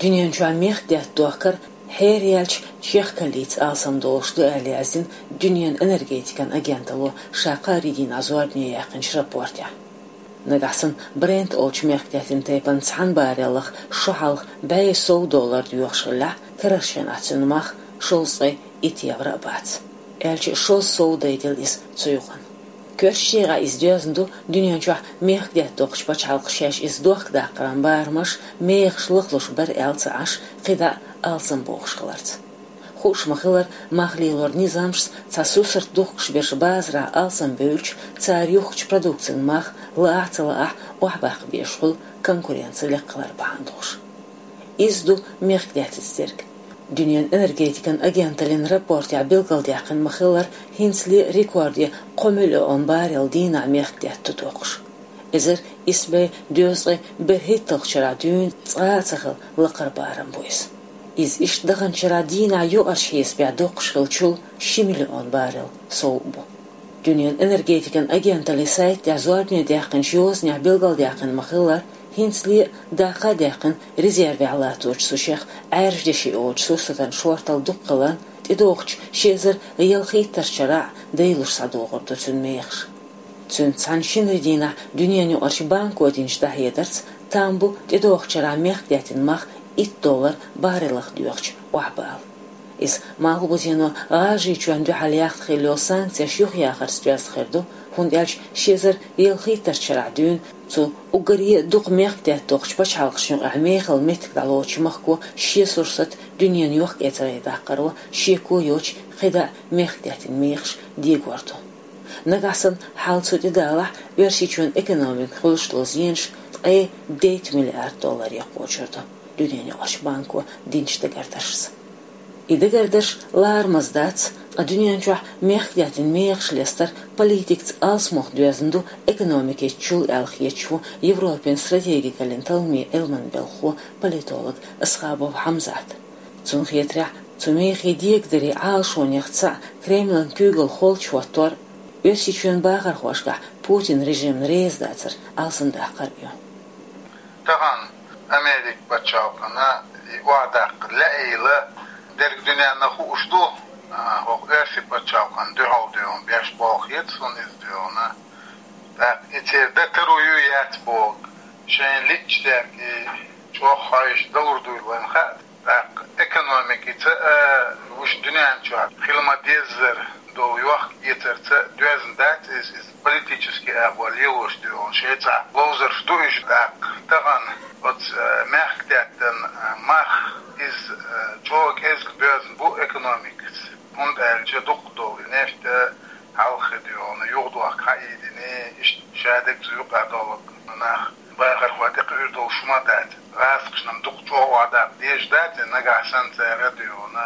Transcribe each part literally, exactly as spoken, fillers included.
Dünyanın şu an mehdiyyat doğakar her yelç çekhkaliç alsam doğuşlu əliyazin dünyanın energetikan agentalı şaqaridin azorniye yakınç raportya. Nagasın Brent olç mehdiyatin teypan çan bariyalıq şuhalıq bəyi soğ dolar diyoxşıla kırışın atınmaq şolsay it yavra bat. Elçi şol soğ daydil iz çuyuğun. Körşiğe izdiyorsundu dünyanın şu mehdiyyat doğuş başalıq şeş iz doğuk daqıran barmış meyxşılıqlış bir elçi aş qida alsın boğuşqılardı. Xoş mıxılar mağliylor nizamşs çasusır doğuş bir bazra alsın bölç çar yoxç produksiyon mağ lağtılı ah oğbaq beşğul konkurensilik qılar bağındıqş. İzdu mehdiyyat isterk. Dünyanın energetikan agentalin raportya bilgaldiyaqın mıxılar hinsli rekordiya qomülü on baril dina mehdiyyat tutuqş. Ezir isbey dözgü bir hittaqçıra dün çağaçıqıl laqır barın boyuz. İz iş dağınçıra dina yoğaş hesbya doqşıl çul şimili on baril soğu bu. Dünyanın energetikan agentali saytya zorniya diyaqın şiozniya bilgaldiyaqın mıxılar hinsli daqa diyaqın rezervi alat uçsu şex ərjdeşi uçsu satan şortal duqqalan tidoqç şezir yılxiytarçara deyilursa doğurdu tünmeyix. Tün çanşin redina dünyanın arşı banko dinç dahiyedarts tam bu tidoqçara mehdiyatin mağ it dolar barilıq diyoqç oğbal. İz mağu buzino ağacı çöndü haliyaq xilyo sanksiya şuq yaxar stüyaz xirdu hund elç şezir yılxiytarçara dün Цу угорье дух мехтят дохч пачалгшин амехал метк далоч махко ши сурсат дуньян йох эцайда қаро шику йоч хида мехтятин мехш дигварду. Нагасын халцу дедала вершичун экономик хулшлоз енш э девять миллиард доллар якочурду. Дуньян йош банку динчтегардашс. İdegerdаш larmazdaц a dünyanın şu mehdiyatin mehşlester politikts alsmoq düzündu ekonomik etçul elxiyetçu Avropan strategikalin talmi elman belxu politolog Ashabov Hamzat. Цун хетря цумехи дигдери алшонyaxца Kremlin kügel holçwator ösичүн багар хошга Putin rejim rezdацыр alsında qarbiyo. Tağan Amerik baçaqana вадақ ләйлі дерг дүниені ұшты өсі бачалқан дүйалдыон бәш балық ет сон издіоны етерді тіруyu ет бол шайын личдергі çok хайш dalurduylan xat ekonomik iti uş dünyanın çok xilma dezir doğuyuq yeterse düzündat is политически ahval yılış diyor şeyta lozer ştuiş tağan ot mehkdetten mah is çok ezg düzün bu ekonomik und elce doktor nefte halkı diyor onu yurduaq kaidini şadek zuyuq adalık nah باخر وقت قرر دوشما داد راس قشنم دكتور وعدا ديش داد نقاسن ترديونا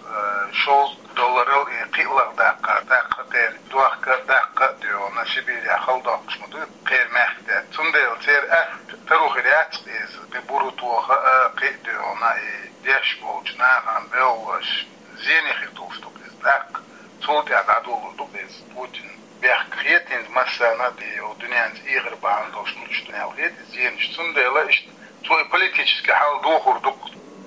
شوز دولارل قيلق دقة دقة تير دوخة دقة ديونا شبيريا خل دقشما دو قير مخدة تندل تير اه تروخي ريات إز ببورو توخة قي ديونا ديش بوجنا عم بيوش زيني خيطوف دوكيز دق تولد عدادولو دوكيز بوتين بيحكيتين مثلا دي ودنيا إيغر بعض دوشنوش دنيا وهيد زين شتندلا إيش توي политический حال دوخور دوك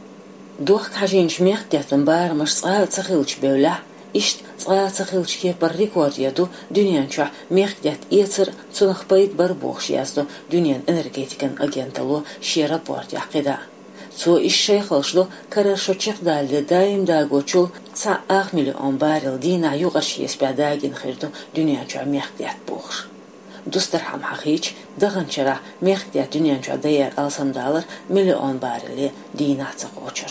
دوخ حاجين شميخ تهتم بار مش صار تخيلش بولا إيش صار تخيلش كيف بريكورد يدو دنيا شو ميخ تهت يصير صنخ بيت بربوخش يازدو دنيا إنرجيتيكن أجنتلو شي رابورت يحقدا سو إيش شيء خلصلو كرر شو تشق دال دايم داغوچول تا آخ مليون بارل دينا يوغش يسباداجن خيردو دنيا شو ميخ تهت بوخش دوستر هم حقیچ دغن چرا مخدیا دنیا چه دایر آلسان دلار میلیون بارلی دینات قوچر.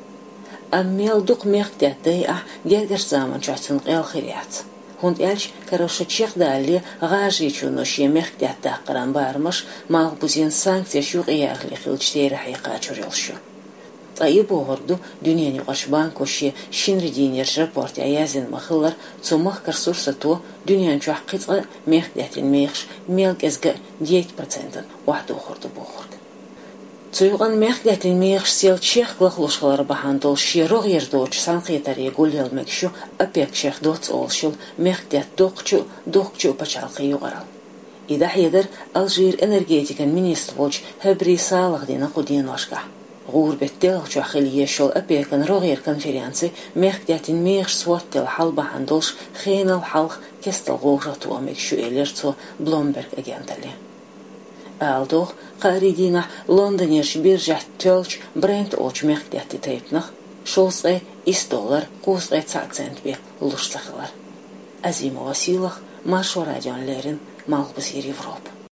امیل دوق مخدیا دایا گرگر زمان چاتن قیل خیریات. هند ایلش کارش چیخ دالی غاجی چونوشی مخدیا دقران بارمش مال بزین سانکسیش یوغیاغلی خیلچ تیر حقیقت چوریلشو. طيب وهردو دنيا نقاش بانكوشي شنر دينير رابورت عيازين مخلر تو مخكر سورسة تو دنيا نشوح قطعة ميخ دهتين ميخش ميلك ازقا ديت برسنتن واحد وخردو بوخرد تو يغان ميخ دهتين ميخش سيل تشيخ لخلوش خلر بحاندول شي روغير دوش سانقيتر يقول يلمكشو أبيك شيخ دوت أولشل ميخ دهت دوقچو دوقچو بچالقي يغرال إذا حيدر ألجير إنرجيتيكن مينيستر بولش هبري سالغ دينا قدين واشقا غوربتل جاخلية شو أبيكن رغير كونفرنسي مخديتين ميخ سواتل حلبة هندوش خين الحلق كستل غورة توامك شو إليرتو بلومبرغ أجانتالي ألدوغ قاريدينا لندنيش بيرجح تولش برنت أوش مخديتي تيبنخ شوصي إس دولار قوصي تسعة سنت بي لوش سخلار أزيمو وسيلخ مارشو راديون ليرين مالبسير يوروب